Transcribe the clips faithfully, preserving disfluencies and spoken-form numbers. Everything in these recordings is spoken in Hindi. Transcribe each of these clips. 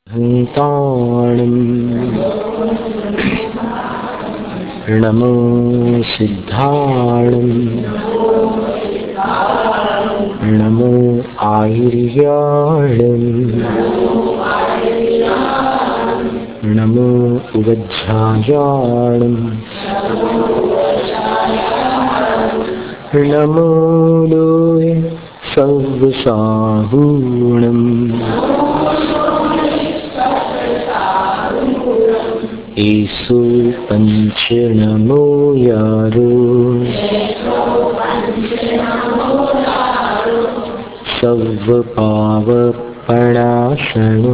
हन्ताणं नमो सिद्धाणं नमो आयुर्याणं नमो उवज्झायाणं नमो लोय सर्वसाहूणं ईसु पंच नमो यारो सर्व पाव प्रणाशनो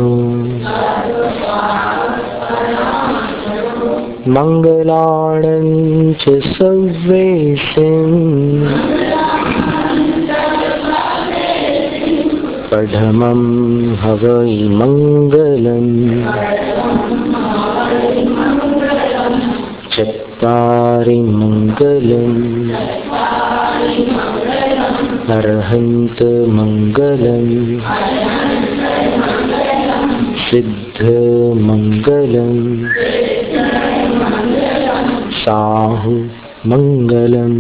मंगलाणं च सर्वेषां पठमं हवै मंगलम् चत्वारि मंगलम् अर्हन्त मंगलम् सिद्ध मंगलम् साहु मंगलम्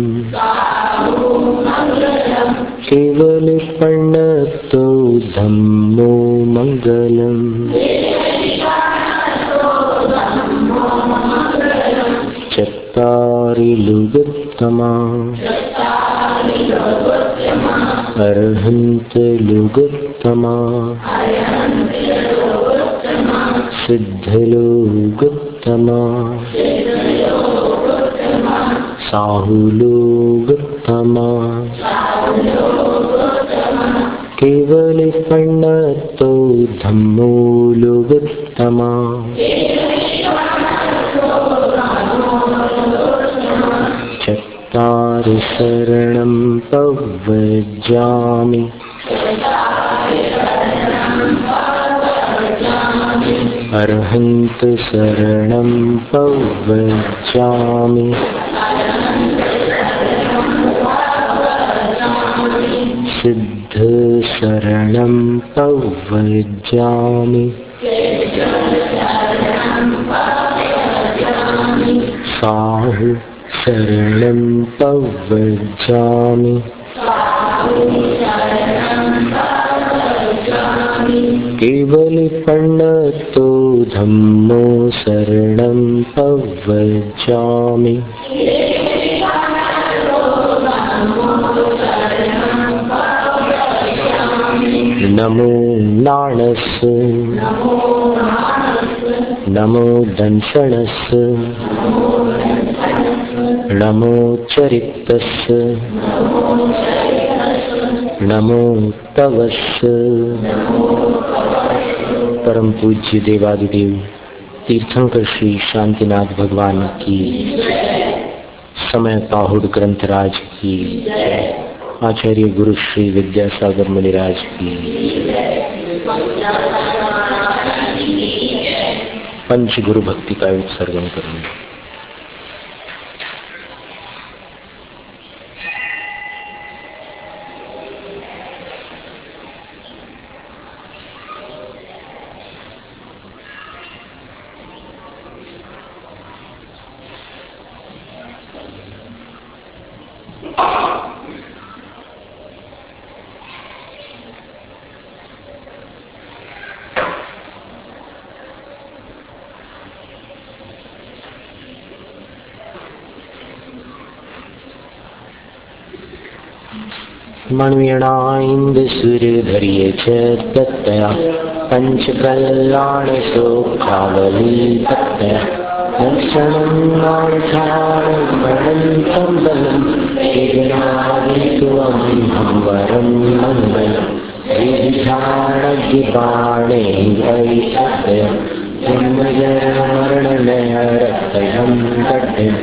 केवल प्रणतो धम्मो मंगलम् चत्वारि लुगोत्तमा अर्हन्त लुगोत्तमा सिद्ध लुगोत्तमा साहु लुगोत्तमा केवल प्रणतो धम्मो लुगोत्तमा चत्वारि शरणं प्रव्रजामि अर्हन्त शरणं प्रव्रजामि सिद्ध शरणं प्रव्रजामि साहु शरणं प्रव्रजामि केवल प्रणतो धम्मो शरणं प्रव्रजामि नमो नाणस् नमो दंशनस् नमो चरितस् नमो तवस्। परम पूज्य देवादिदेव तीर्थंकर श्री शांतिनाथ भगवान की, समय पाहुड़ ग्रंथराज की, आचार्य गुरु श्री विद्यासागर मुनिराज की, पंच गुरु भक्ति का उत्सर्जन करूंगा। मणिणाइंद सूर्यधर्ये च तत्तया पंचकल्याण शोकावली तत्तया दर्शनं नाणचारणं बलं वेदनादित्वं वरं मङ्गलं विधिधारणगिबाणे वै तत्तया जन्मजन्मरणनयरक्तयं तट्टयम्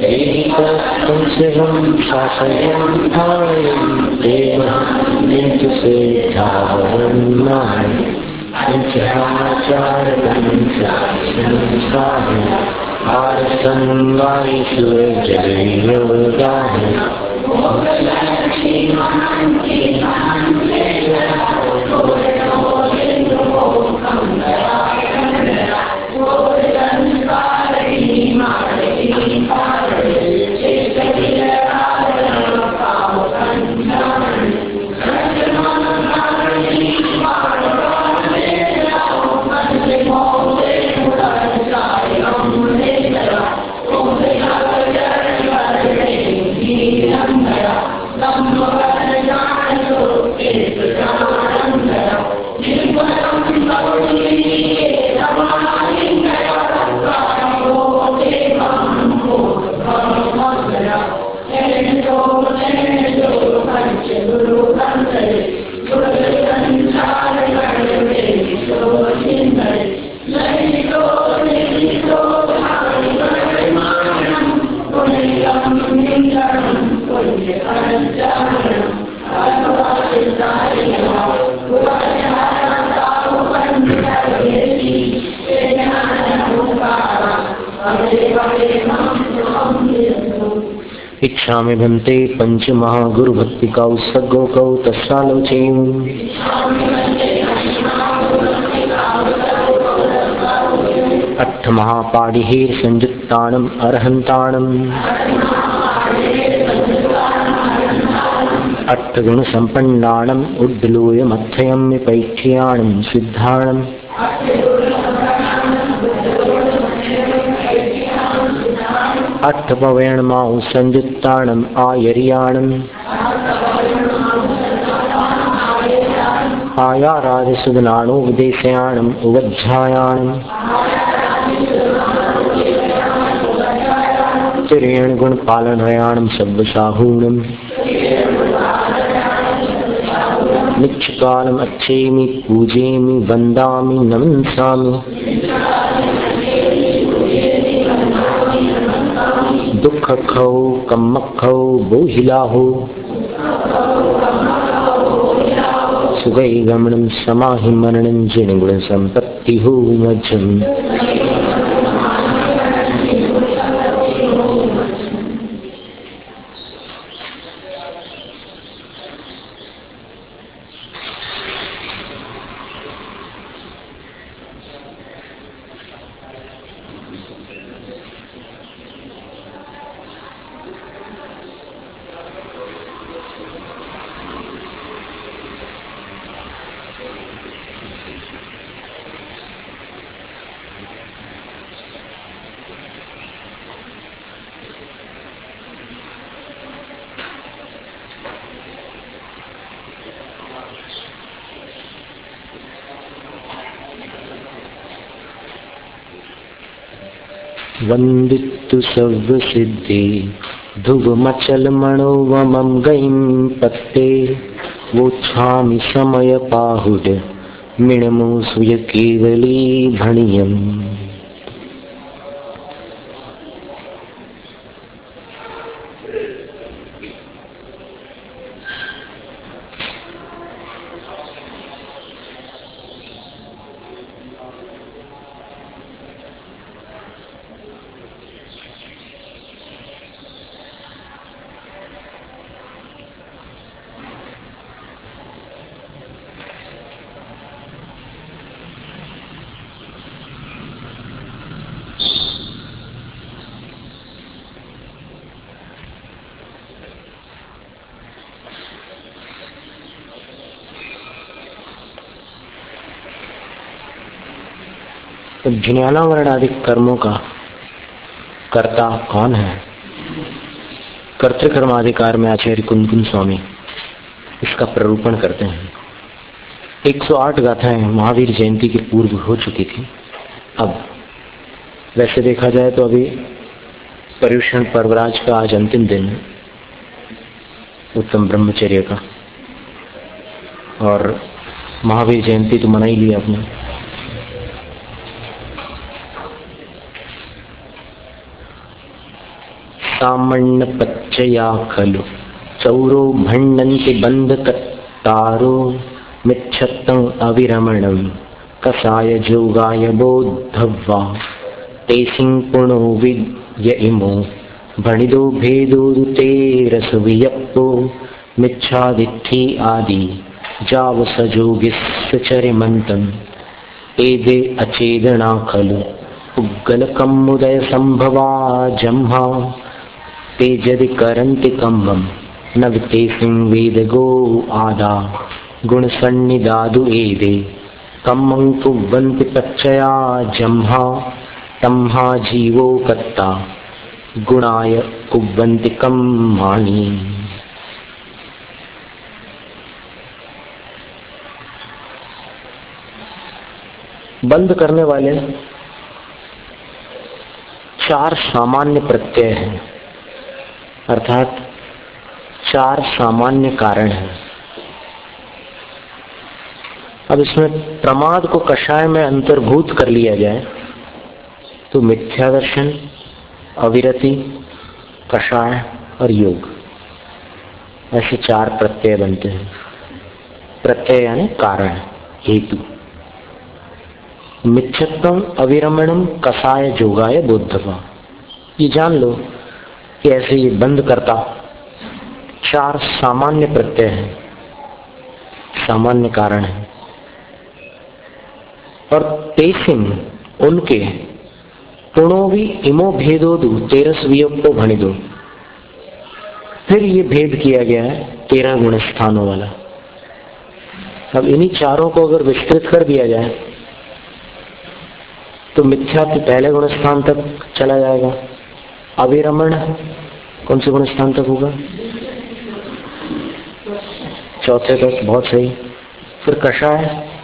पंचम शासयं धारयं देव किन्तु सेधावरं नाय पंचाचार पंचाचार भारतं वायुषु जलयोगाः गच्छामि भन्ते पंच महागुरु भक्ति का उत्सर्गो कौ तस्सालोचे। अट्ठ महापाडिहेर संयुक्तानम अरहंतानम। अट्ठ गुण संपन्नानम उद्दलोय मथयम पैठ्यानम सिद्धानम। अट्ठ पवेणमाउ संयुक्तानम आयर्याणम। आयाराज सुदनाणो विदेशयाणम उवज्झायाणम। तिरेण गुण पालनयाणम सब्बसाहूणम। निक्षकालम अच्छेमि पूजेमि वंदामि नमंसामि। दुख खौ कम्मखौ बोहिलाहो। सुगै गमनम समाहि मरणं जिन गुण संपत्ति हो मज्जम। वंदितु सर्व सिद्धि ध्रुवमचल मनोवमं गईं पत्ते। वोच्छामि समय पाहुड मिणमो सुय केवली भणियम। तो ज्ञानावरण आदि कर्मों का कर्ता कौन है? कर्तृकर्माधिकार में आचार्य कुंदकुंज स्वामी इसका प्ररूपण करते हैं। एक सौ आठ गाथाएं महावीर जयंती की पूर्व हो चुकी थी। अब वैसे देखा जाए तो अभी पर्युषण पर्वराज का आज अंतिम दिन है, उत्तम ब्रह्मचर्य का, और महावीर जयंती तो मना ही लिया अपने। सामण्य पच्चया खलु चौरो भण्डन्ति बंधकत्तारो। मिच्छत्तं अविरमणं कसाय जोगाय बोद्धव्वा। तेसिं पुणो विद्य इमो भणिदो भेदोदुते रसवियप्पो। मिच्छादित्थि आदि जाव सजोगिस्सचरिमन्तं। एदे अचेदना खलु उग्गलकमुदय संभवा जम्हा। ते यदि करन्ति कम्मं नवते वेद गो आदा। गुण सन्निदादु एदे कम्मं कुवन्ति पच्चया जम्हा। तम्हा जीवो कत्ता गुणाय कुवन्ति कम्मानि। बंद करने वाले चार सामान्य प्रत्यय हैं, अर्थात चार सामान्य कारण हैं। अब इसमें प्रमाद को कषाय में अंतर्भूत कर लिया जाए तो मिथ्या दर्शन, अविरति, कषाय और योग, ऐसे चार प्रत्यय बनते हैं। प्रत्यय यानी कारण, हेतु। मिथ्यत्वम अविरमणम कषाय जोगाय बोद्धवा। ये जान लो कि ऐसे ये बंद करता चार सामान्य प्रत्यय हैं, सामान्य कारण है, और तेसिन उनके पुणोवी इमो भेदोदु तेरस वियोक्तो भणिदो। फिर ये भेद किया गया है तेरह गुण स्थानों वाला। अब इन्हीं चारों को अगर विस्तृत कर दिया जाए तो मिथ्यात्व पहले गुण स्थान तक चला जाएगा, अविरमण कौन से गुण स्थान तक होगा? चौथे तक, बहुत सही। फिर कषाय,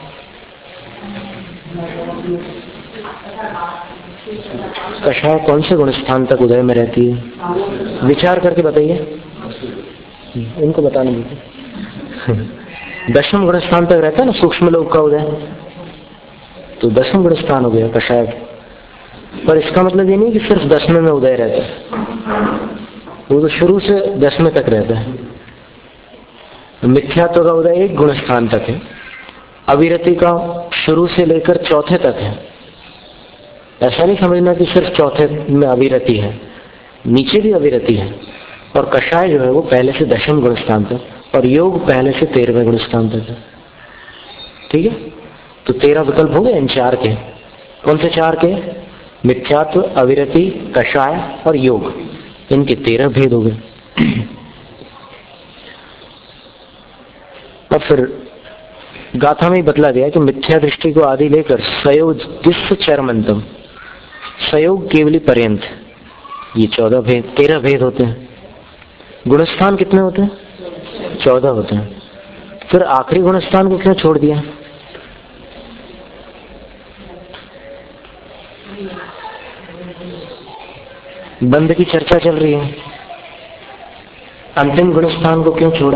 कषाय कौन से गुण स्थान तक उदय में रहती है? विचार करके बताइए, इनको बताने दीजिए। दशम गुण स्थान तक रहता है ना सूक्ष्म लोक का उदय, तो दसम गुण स्थान हो गया कषाय। पर इसका मतलब ये नहीं कि सिर्फ दसवें में उदय रहता है, वो तो शुरू से दसवें तक रहता है। मिथ्यात्व का उदय एक गुण स्थान तक है, अविरति का शुरू से लेकर चौथे तक है। ऐसा नहीं समझना कि सिर्फ चौथे में अविरति है, नीचे भी अविरति है। और कषाय जो है वो पहले से दशम गुण स्थान तक, और योग पहले से तेरहवें गुण स्थान तक है। ठीक है, तो तेरह विकल्प हो गए इन चार के। कौन से चार के? मिथ्यात्व, अविरति, कषाय और योग, इनके तेरह भेद हो गए। और फिर गाथा में ही बतला दिया कि मिथ्या दृष्टि को आदि लेकर सयोग दिस चरमंतम, सयोग केवली पर्यंत, ये चौदह भेद, तेरह भेद होते हैं। गुणस्थान कितने होते हैं? चौदह होते हैं। फिर आखिरी गुणस्थान को क्यों छोड़ दिया? बंद की चर्चा चल रही है, अंतिम गुणस्थान को क्यों छोड़ा?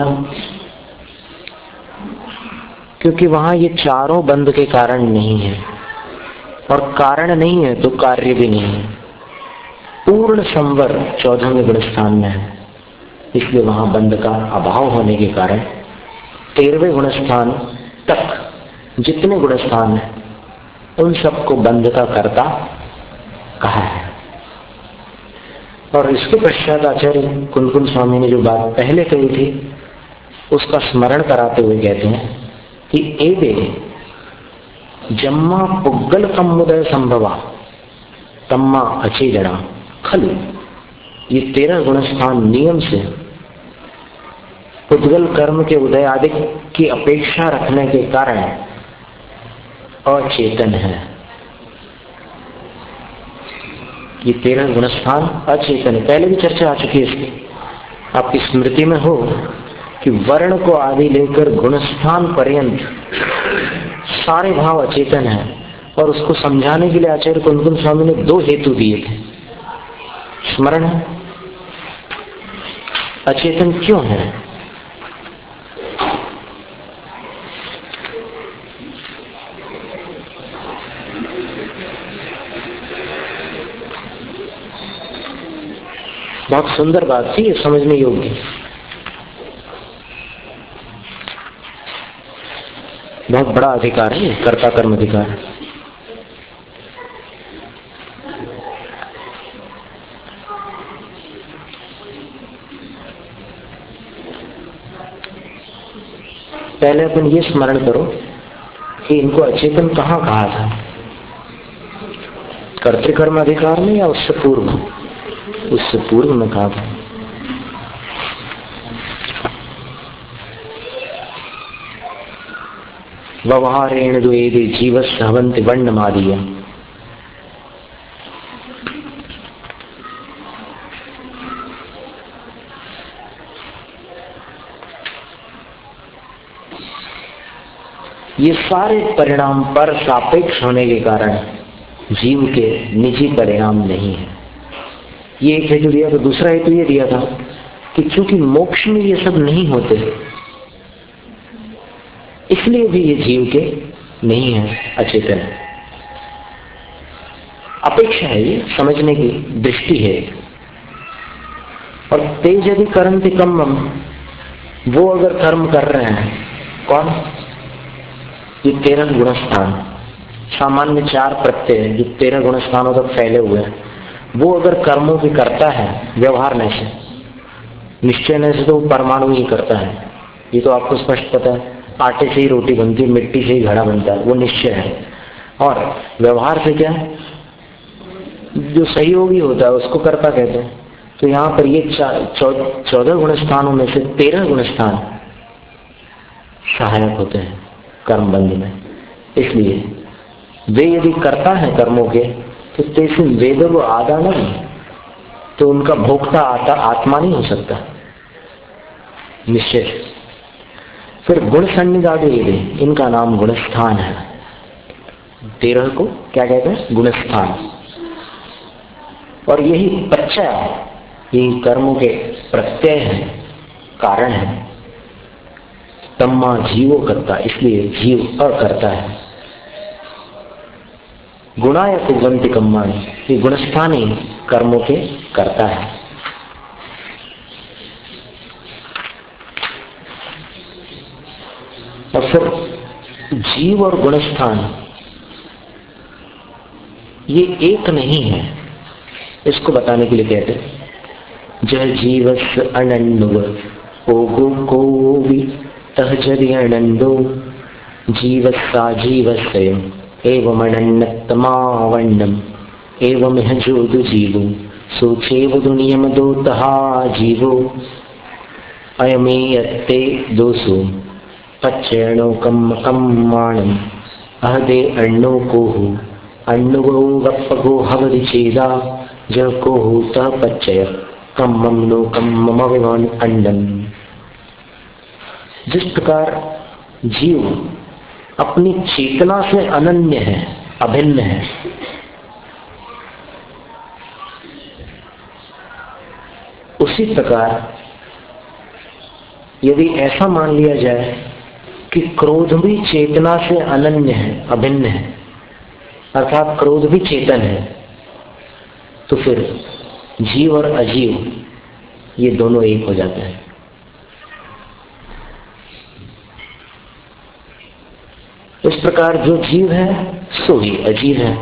क्योंकि वहां ये चारों बंद के कारण नहीं है, और कारण नहीं है तो कार्य भी नहीं है। पूर्ण संवर चौदहवें गुणस्थान में है, इसलिए वहां बंद का अभाव होने के कारण तेरहवें गुणस्थान तक जितने गुणस्थान है उन सबको बंद का कर्ता कहा है। और इसके पश्चात आचार्य कुंकुम स्वामी ने जो बात पहले कही थी उसका स्मरण कराते हुए कहते हैं कि एवे जम्मा पुग्गल कमुदय संभवा तम्मा अचेजड़ा खलु, ये तेरह गुणस्थान नियम से पुद्गल कर्म के उदय आदि की अपेक्षा रखने के कारण अचेतन है। ये तेरह गुणस्थान अचेतन है, पहले भी चर्चा आ चुकी है इसकी। आपकी स्मृति में हो कि वर्ण को आदि लेकर गुणस्थान पर्यंत सारे भाव अचेतन है, और उसको समझाने के लिए आचार्य कुंकुम स्वामी ने दो हेतु दिए थे। स्मरण है, अचेतन क्यों है? बहुत सुंदर बात थी, ये समझने योग्य। बहुत बड़ा अधिकार है कर्ता कर्म अधिकार। पहले अपन ये स्मरण करो कि इनको अचेतन कहाँ कहा था, कर्तृकर्म अधिकार में या उससे पूर्व? उससे पूर्व में कहा था। व्यवहारेण द्वेदे जीवस्य हवन्ति वर्णमादीय, ये सारे परिणाम पर सापेक्ष होने के कारण जीव के निजी परिणाम नहीं है। ये एक हेतु दिया। तो दूसरा हेतु ये दिया था कि चूंकि मोक्ष में ये सब नहीं होते इसलिए भी ये जीव के नहीं है, अचेतन है। अपेक्षा है, ये समझने की दृष्टि है। और तेज यदि कर्म थे कम, वो अगर कर्म कर रहे हैं, कौन? ये तेरह गुणस्थान, सामान्य चार प्रत्यय जो तेरह गुणस्थानों तक फैले हुए हैं, वो अगर कर्मों की करता है व्यवहार में से, निश्चय में से तो परमाणु ही करता है, ये तो आपको स्पष्ट पता है। आटे से ही रोटी बनती है, मिट्टी से ही घड़ा बनता है, वो निश्चय है। और व्यवहार से क्या है, जो सहयोगी होता है उसको कर्ता कहते हैं। तो यहाँ पर ये चौदह गुण स्थानों में से तेरह गुण स्थान सहायक होते हैं कर्म बंध में। इसलिए वे यदि करता है कर्मों के, तो तेसु वेद वो आदा नहीं, तो उनका भोक्ता आता आत्मा नहीं हो सकता निश्चय। फिर गुण सन्निधादि, इनका नाम गुणस्थान है। तेरह को क्या कहते हैं, गुणस्थान। और यही प्रत्यय, यही कर्मों के प्रत्यय है, कारण है। तम्मा जीवो करता, इसलिए जीव अकर्ता है। गुणाय कुगंति कम्मानि, ये गुणस्थान ही कर्मों के करता है। और फिर जीव और गुणस्थान ये एक नहीं है, इसको बताने के लिए कहते हैं जय जीवस अनन्नुव ओगो को भी तहजरि अनंदो जीवसा जीवस्यम एवं अनन्नतमावण्णम एवं यह जोदु जीवो सोचेव दुनियम दोतहा जीवो अयमेयत्ते दोसो पच्चयणो कम कम्माणम अहदे अण्णो कोहु अण्णुगो गप्पगो हवदि चेदा ज कोहु तः पच्चय कम्मम नो कम्मम विमान अंडम। जिस प्रकार जीव अपनी चेतना से अनन्य है, अभिन्न है, उसी प्रकार यदि ऐसा मान लिया जाए कि क्रोध भी चेतना से अनन्य है, अभिन्न है, अर्थात क्रोध भी चेतन है, तो फिर जीव और अजीव ये दोनों एक हो जाते हैं। इस प्रकार जो जीव है सो ही अजीव है।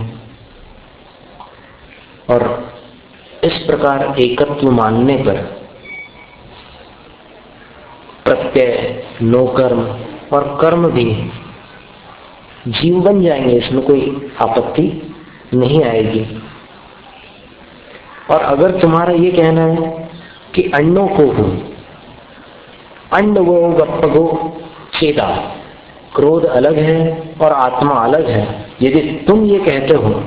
और इस प्रकार एकत्व मानने पर प्रत्यय, नो कर्म और कर्म भी जीव बन जाएंगे, इसमें कोई आपत्ति नहीं आएगी। और अगर तुम्हारा ये कहना है कि अन्नो को हो, अन्न वो गप्पगो चेता, क्रोध अलग है और आत्मा अलग है, यदि तुम ये कहते हो,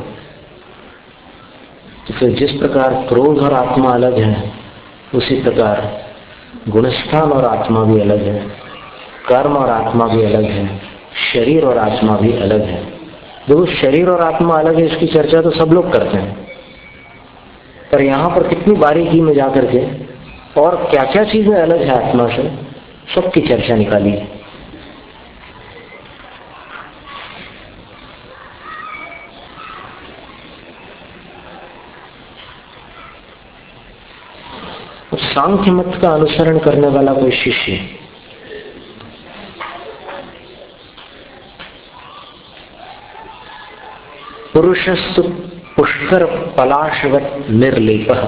तो फिर जिस प्रकार क्रोध और आत्मा अलग है, उसी प्रकार गुणस्थान और आत्मा भी अलग है, कर्म और आत्मा भी अलग है, शरीर और आत्मा भी अलग है। देखो, शरीर और आत्मा अलग है, इसकी चर्चा तो सब लोग करते हैं, पर यहां पर कितनी बारीकी में जाकर के और क्या क्या चीजें अलग है आत्मा से, सबकी चर्चा निकाली। सांख्य मत का अनुसरण करने वाला कोई शिष्य पुरुषस्तु पुष्कर पलाशवत निर्लेपः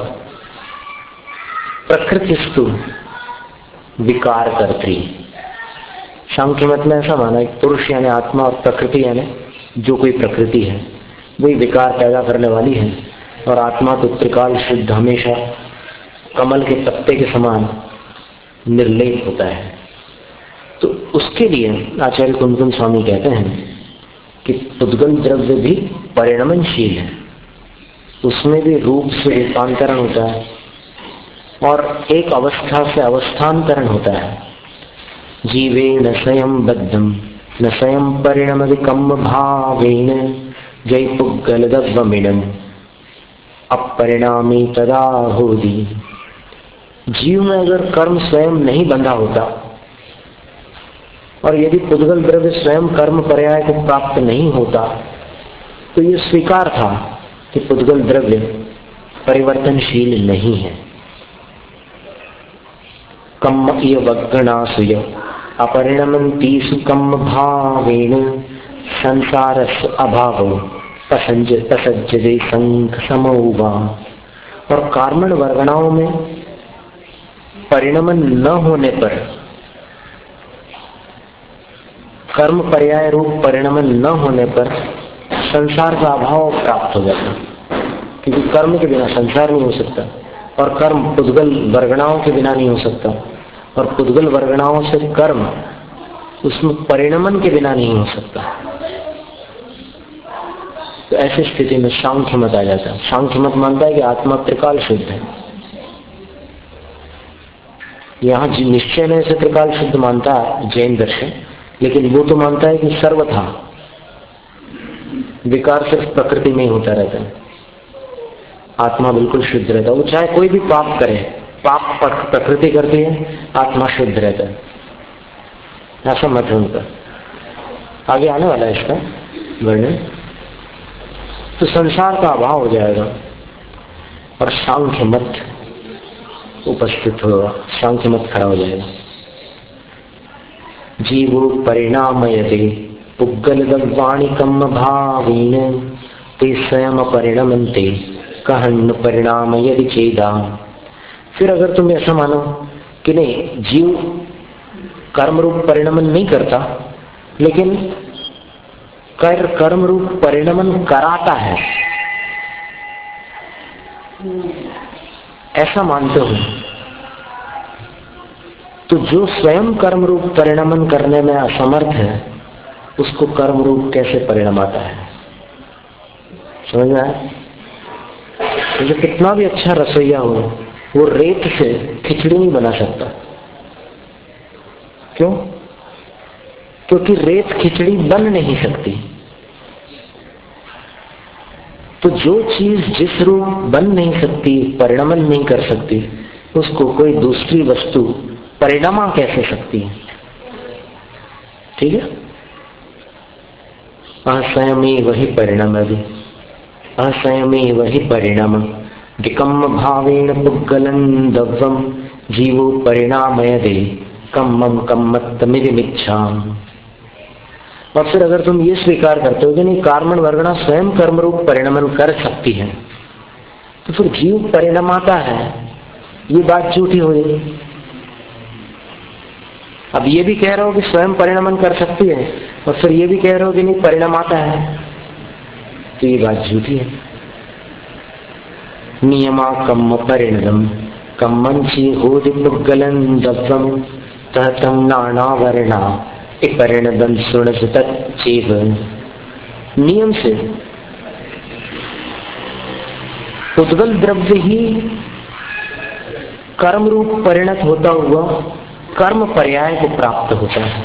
प्रकृतिस्तु विकार कर्त्री। सांख्य मत में ऐसा माना है कि पुरुष यानी आत्मा और प्रकृति यानी जो कोई प्रकृति है वही विकार पैदा करने वाली है, और आत्मा तो त्रिकाल शुद्ध हमेशा कमल के पत्ते के समान निर्लेप होता है। तो उसके लिए आचार्य कुंदकुंज स्वामी कहते हैं कि पुद्गल द्रव्य भी परिणमनशील है, उसमें भी रूप से रूपांतरण होता है और एक अवस्था से अवस्थांतरण होता है। जीवे न स्वयं बद्धम न स्वयं परिणमदिकम भावेन जय पुद्गल द्रव्यमिदं अपरिणामी तदा होदी। जीव में अगर कर्म स्वयं नहीं बंधा होता और यदि पुद्गल द्रव्य स्वयं कर्म पर्याय को प्राप्त नहीं होता, तो ये स्वीकार था कि पुद्गल द्रव्य परिवर्तनशील नहीं है। कम्म इय वग्गणासुय अपरिणमन्तीसु कम्म भावेन संसारस्य अभावो तसंज तसज्जते संख समौवा और कार्मण वर्गणाओं में परिणमन न होने पर, कर्म पर्याय रूप परिणमन न होने पर संसार का अभाव प्राप्त हो जाता, क्योंकि कर्म के बिना संसार नहीं हो सकता, और कर्म पुद्गल वर्गणाओं के बिना नहीं हो सकता, और पुद्गल वर्गणाओं से कर्म उसमें परिणमन के बिना नहीं हो सकता। तो ऐसी स्थिति में सांख्य मत आ जाता है। सांख्य मत मानता है कि आत्मा त्रिकाल शुद्ध है। यहाँ निश्चय में से त्रिकाल शुद्ध मानता है जैन दर्शन, लेकिन वो तो मानता है कि सर्वथा विकार सिर्फ प्रकृति में ही होता रहता है, आत्मा बिल्कुल शुद्ध रहता है। वो चाहे कोई भी पाप करे, पाप प्रकृति करती है, आत्मा शुद्ध रहता है, ऐसा मत है उनका। आगे आने वाला है इसका वर्णन। तो संसार का अभाव हो जाएगा और सांख्य मत उपस्थित होगा, सांख्य मत खड़ा हो जाएगा। जीवो परिणामयते पुग्गलवाणिकम भावीन ते स्वयं परिणमन्ते कहन परिणाम यदि चेदा। फिर अगर तुम ऐसा मानो कि नहीं, जीव कर्म रूप परिणमन नहीं करता, लेकिन कर कर्म रूप परिणमन कराता है, ऐसा मानते हो, तो जो स्वयं कर्म रूप परिणमन करने में असमर्थ है उसको कर्म रूप कैसे परिणमाता है? समझ में आया? तो कितना भी अच्छा रसोईया हो, वो रेत से खिचड़ी नहीं बना सकता। क्यों? क्योंकि रेत खिचड़ी बन नहीं सकती। तो जो चीज जिस रूप बन नहीं सकती, परिणमन नहीं कर सकती, उसको कोई दूसरी वस्तु परिणमा कैसे सकती है? ठीक है, असंयमी वही परिणाम, अभी असंयमी वही परिणाम विकम्म भावेन पुग्गलं दव्वम जीवो परिणामयते कम्मम कम्मत्तमिदमिच्छाम। और फिर अगर तुम ये स्वीकार करते हो कि नहीं, कार्मण वर्गणा स्वयं कर्म रूप परिणमन कर सकती है, तो फिर जीव परिणमाता है, ये बात झूठी हो गई। अब ये भी कह रहे हो कि स्वयं परिणमन कर सकती है, और फिर ये भी कह रहे हो कि नहीं परिणमाता है, तो ये बात झूठी है। नियमा कम्म परिणदम कम्मंची होदि पुग्गलं दव्वम तहतम नाना वर्णा परिणदम सुणस तच्चैव। नियम से पुद्गल द्रव्य ही कर्म रूप परिणत होता हुआ कर्म पर्याय को प्राप्त होता है।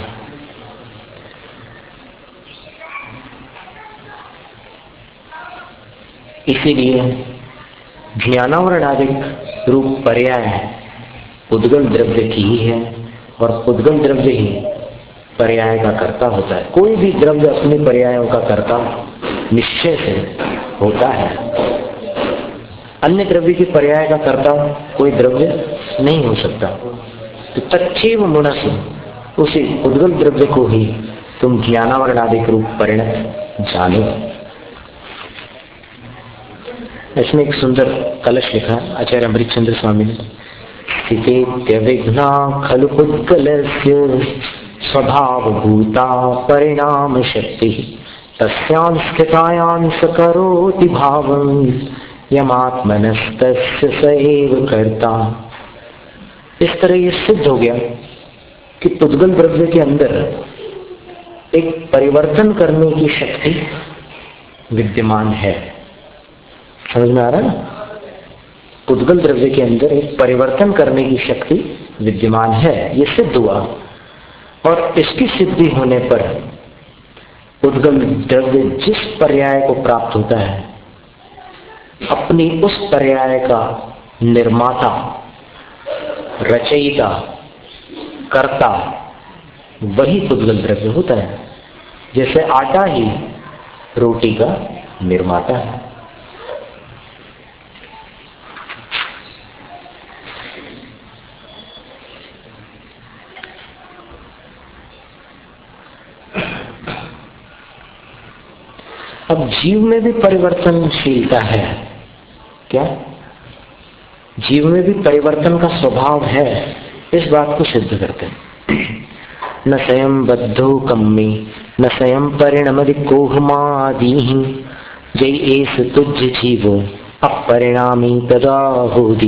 इसीलिए ज्ञानावरणादिक रूप पर्याय पुद्गल द्रव्य की ही है, और पुद्गल द्रव्य ही पर्याय का कर्ता होता है। कोई भी द्रव्य अपने पर्यायों का कर्ता निश्चय से होता है, अन्य द्रव्य की पर्याय का कर्ता कोई द्रव्य नहीं हो सकता। तो तच्छैव मुनस, उसी पुद्गल द्रव्य को ही तुम ज्ञानावरणादिक रूप परिणत जानो। इसमें एक सुंदर कलश लिखा आचार्य अमृतचंद्र स्वामी ने। स्थितेत्यविघ्ना खलु पुद्गलस्य स्वभावभूता परिणाम शक्ति तस्यां स्थितायां स करोति भावं यमात्मनस्तस्य स एव कर्ता। इस तरह ये सिद्ध हो गया कि पुद्गल द्रव्य के अंदर एक परिवर्तन करने की शक्ति विद्यमान है। समझ में आ रहा है ना? पुद्गल द्रव्य के अंदर एक परिवर्तन करने की शक्ति विद्यमान है, ये सिद्ध हुआ। और इसकी सिद्धि होने पर पुद्गल द्रव्य जिस पर्याय को प्राप्त होता है, अपनी उस पर्याय का निर्माता, रचयिता, कर्ता वही पुद्गल द्रव्य होता है। जैसे आटा ही रोटी का निर्माता है। अब जीव में भी परिवर्तनशीलता है क्या? जीव में भी परिवर्तन का स्वभाव है, इस बात को सिद्ध करते हैं। न स्वयं बद्धो कम्मी न स्वयं परिणमदि कोहमादि जय एस तुझ जीवो अपरिणामी तदा होदी।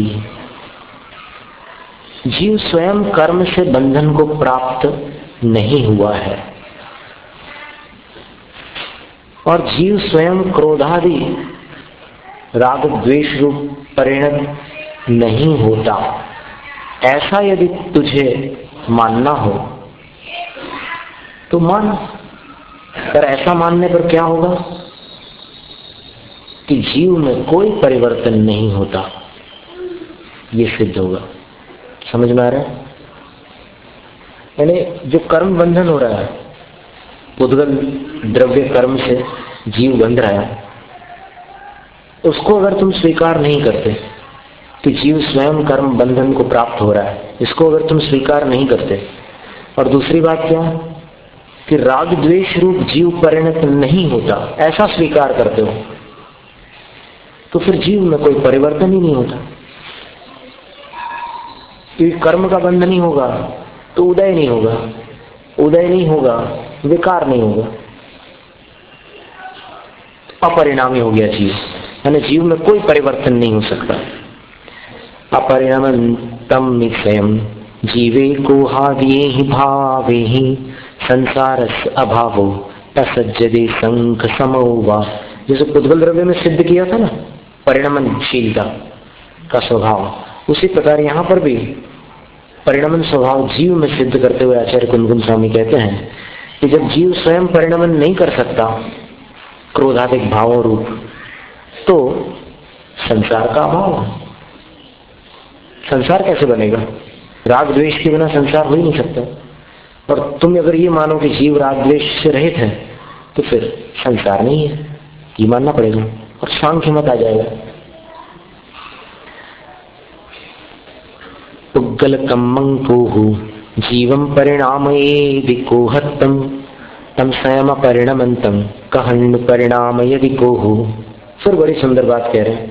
जीव स्वयं कर्म से बंधन को प्राप्त नहीं हुआ है और जीव स्वयं क्रोधादि राग द्वेष रूप परिणत नहीं होता। ऐसा यदि तुझे मानना हो तो मान, पर ऐसा मानने पर क्या होगा कि जीव में कोई परिवर्तन नहीं होता, ये सिद्ध होगा। समझ में आ रहा है? यानी जो कर्म बंधन हो रहा है, उद्गल द्रव्य कर्म से जीव बंध रहा है, उसको अगर तुम स्वीकार नहीं करते कि जीव स्वयं कर्म बंधन को प्राप्त हो रहा है, इसको अगर तुम स्वीकार नहीं करते, और दूसरी बात क्या कि राग द्वेष रूप जीव परिणत नहीं होता, ऐसा स्वीकार करते हो, तो फिर जीव में कोई परिवर्तन ही नहीं होता। क्योंकि कर्म का बंधन नहीं होगा तो उदय नहीं होगा, उदय नहीं होगा विकार नहीं होगा, अपरिणामी हो गया जीव, यानी जीव में कोई परिवर्तन नहीं हो सकता। अपरिणमन्तम निश्चयम् जीवे कोहादिये ही भावे ही संसारस्य अभावो तसज्जदे संख समो वा। जैसे उद्गल द्रव्य में सिद्ध किया था ना परिणमनशीलता का स्वभाव, उसी प्रकार यहाँ पर भी परिणमन स्वभाव जीव में सिद्ध करते हुए आचार्य कुंदकुंज स्वामी कहते हैं कि जब जीव स्वयं परिणमन नहीं कर सकता क्रोधाधिक भावों रूप, तो संसार का अभाव है। संसार कैसे बनेगा? राग द्वेष के बिना संसार हो ही नहीं सकता। और तुम अगर ये मानो कि जीव राग द्वेष से रहित है तो फिर संसार नहीं है, ये मानना पड़ेगा और सांख्य मत आ जाएगा। उग्गल कम्मं कोहु जीवम परिणामये विकोहत्तम तम स्वयं परिणमंतम कहन परिणाम यदि कोहु। फिर बड़ी सुंदर बात कह रहे हैं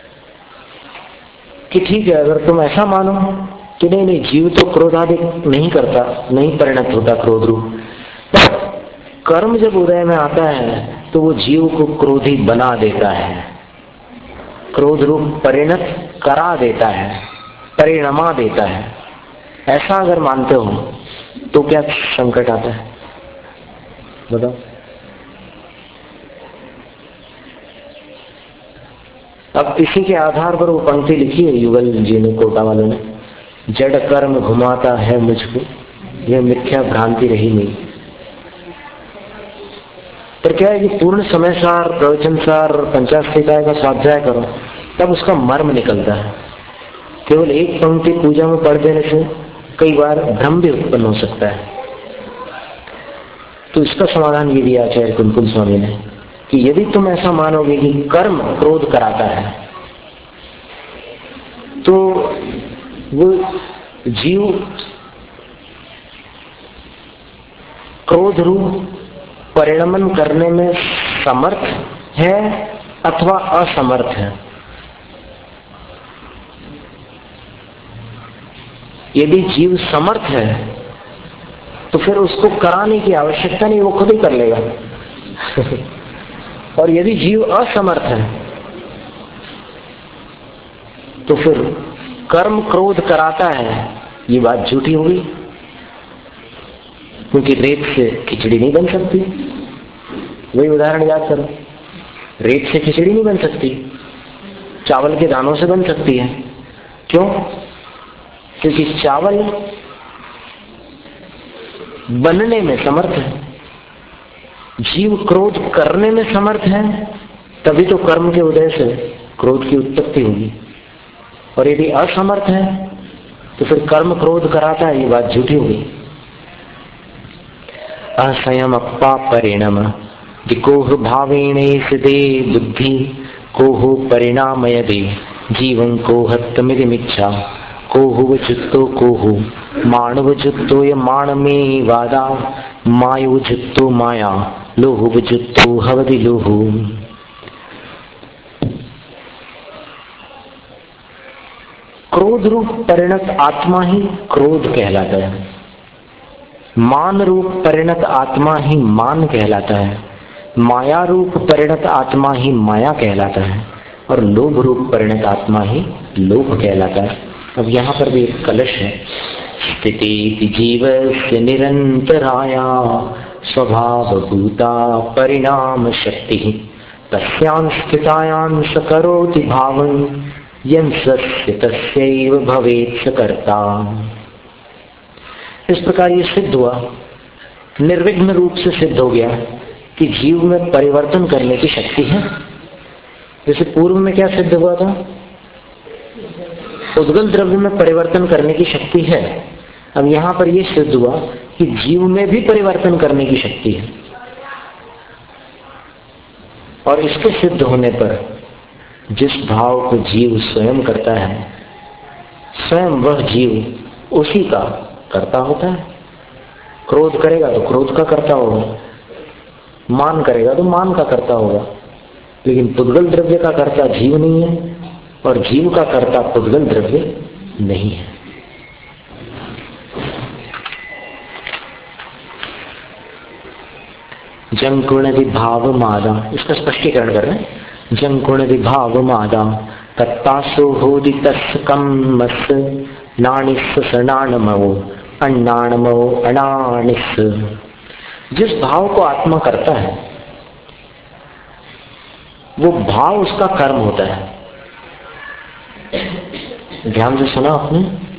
कि ठीक है, अगर तुम ऐसा मानो कि नहीं नहीं जीव तो क्रोधादि नहीं करता, नहीं परिणत होता क्रोध रूप, पर कर्म जब उदय में आता है तो वो जीव को क्रोधी बना देता है, क्रोध रूप परिणत करा देता है, परिणमा देता है। ऐसा अगर मानते हो तो क्या संकट आता है बताओ? अब इसी के आधार पर वो पंक्ति लिखी है युगल जी ने, कोटा वालों ने, जड़ कर्म घुमाता है मुझको, यह मिथ्या भ्रांति रही नहीं। पर क्या है कि पूर्ण समय सार, प्रवचन सार, पंचास्थिकाय का स्वाध्याय करो तब उसका मर्म निकलता है। केवल एक पंक्ति पूजा में पढ़ देने से कई बार भ्रम भी उत्पन्न हो सकता है। तो इसका समाधान ये दिया आचार्य कुंदकुंज स्वामी ने कि यदि तुम ऐसा मानोगे कि कर्म क्रोध कराता है तो वो जीव क्रोध रूप परिणमन करने में समर्थ है अथवा असमर्थ है। यदि जीव समर्थ है तो फिर उसको कराने की आवश्यकता नहीं, वो खुद ही कर लेगा। और यदि जीव असमर्थ है तो फिर कर्म क्रोध कराता है, ये बात झूठी होगी, क्योंकि रेत से खिचड़ी नहीं बन सकती। वही उदाहरण याद करो, रेत से खिचड़ी नहीं बन सकती, चावल के दानों से बन सकती है। क्यों? क्योंकि चावल बनने में समर्थ है, जीव क्रोध करने में समर्थ है, तभी तो कर्म के उदय से क्रोध की उत्पत्ति होगी। और यदि असमर्थ है तो फिर कर्म क्रोध कराता है, ये बात झूठी होगी। असयम अपा परिणम दिकोह भावेण सिदे बुद्धि कोहु परिणाम यदि जीवन को हत्तमिदिमिच्छा कोहु वजुत्तो कोहु मानव जुत्तो ये मान में वादा मायु जुत्तो माया लोहु वजुत्तो हवदि लोहु। क्रोध रूप परिणत आत्मा ही क्रोध कहलाता है, मान रूप परिणत आत्मा ही मान कहलाता है, माया रूप परिणत आत्मा ही माया कहलाता है, और लोभ रूप परिणत आत्मा ही लोभ कहलाता है। अब यहाँ पर भी एक कलश है। स्थिति जीव से निरंतराया स्वभाव भूता परिणाम शक्ति तस्यां स्थितायां स करोति भावं यं सस्य तस्यैव भवेत् स कर्ता। इस प्रकार ये सिद्ध हुआ, निर्विघ्न रूप से सिद्ध हो गया कि जीव में परिवर्तन करने की शक्ति है। जैसे पूर्व में क्या सिद्ध हुआ था, उद्गल द्रव्य में परिवर्तन करने की शक्ति है। अब यहां पर यह सिद्ध हुआ कि जीव में भी परिवर्तन करने की शक्ति है, और इसके सिद्ध होने पर जिस भाव को जीव स्वयं करता है, स्वयं वह जीव उसी का कर्ता होता है। क्रोध करेगा तो क्रोध का कर्ता होगा, मान करेगा तो मान का कर्ता होगा, लेकिन पुद्गल द्रव्य का कर्ता जीव नहीं है, और जीव का कर्ता पुद्गल द्रव्य नहीं है। जंकुण विभाव मादा, इसका स्पष्टीकरण कर रहे हैं। जंकुण विभाव मादा तत्तासो होदि तस्कम्मस नाणिस सनाणमो अण्णाणमो अणाणिस। जिस भाव को आत्मा करता है वो भाव उसका कर्म होता है। ध्यान से सुना आपने,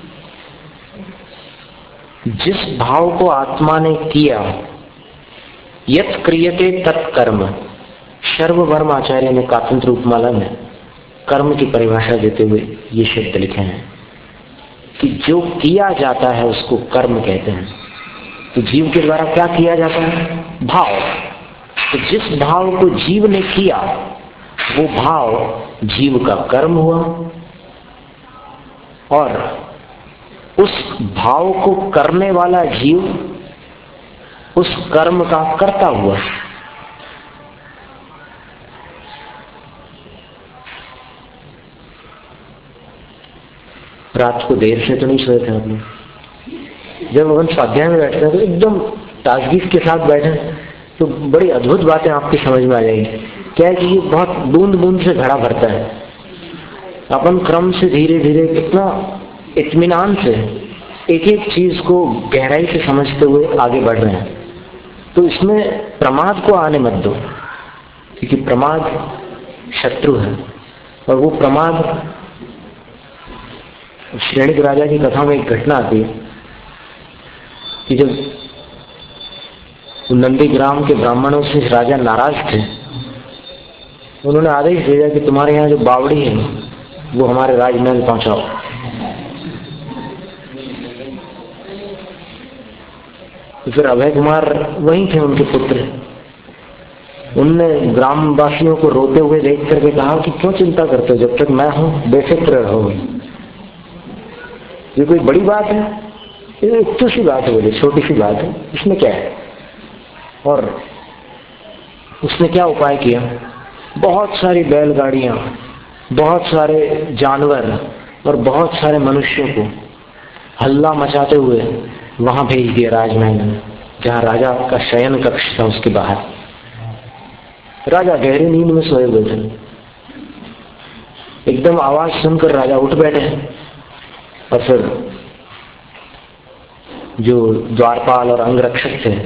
जिस भाव को आत्मा ने किया, यत् क्रियते तत्कर्म। सर्ववर्म आचार्य ने कातंत्र उपमाला में कर्म की परिभाषा देते हुए ये शब्द लिखे हैं कि जो किया जाता है उसको कर्म कहते हैं। तो जीव के द्वारा क्या किया जाता है, भाव। तो जिस भाव को जीव ने किया वो भाव जीव का कर्म हुआ, और उस भाव को करने वाला जीव उस कर्म का कर्ता हुआ। रात को देर से तो नहीं सोए थे आप लोग? जब अपन स्वाध्याय में बैठते हैं तो एकदम ताजगी के साथ बैठे तो बड़ी अद्भुत बातें आपकी समझ में आ जाएगी। क्या है कि ये बहुत बूंद बूंद से घड़ा भरता है। अपन क्रम से धीरे धीरे कितना इत्मीनान से एक एक चीज को गहराई से समझते हुए आगे बढ़ रहे हैं। तो इसमें प्रमाद को आने मत दो, क्योंकि प्रमाद शत्रु है। और वो प्रमाद, श्रेणिक राजा की कथा में एक घटना आती है कि जब नंदीग्राम के ब्राह्मणों से राजा नाराज थे, उन्होंने आदेश भेजा कि तुम्हारे यहाँ जो बावड़ी है वो हमारे राजमहल पहुंचाओ। तो फिर अभय कुमार वहीं थे, उनके पुत्र। उनने ग्रामवासियों को रोते हुए देख करके कहा कि क्यों चिंता करते हो, जब तक मैं हूं बेफिक्र रहो। ये कोई बड़ी बात है? ये एक तो सी बात है, बोले छोटी सी बात है, इसमें क्या है। और उसने क्या उपाय किया, बहुत सारी बैलगाड़ियां, बहुत सारे जानवर और बहुत सारे मनुष्यों को हल्ला मचाते हुए वहां भेज दिया राजमहल में, जहां राजा का शयन कक्ष था उसके बाहर। राजा गहरी नींद में सोए हुए थे। एकदम आवाज सुनकर राजा उठ बैठे, और फिर जो द्वारपाल और अंगरक्षक थे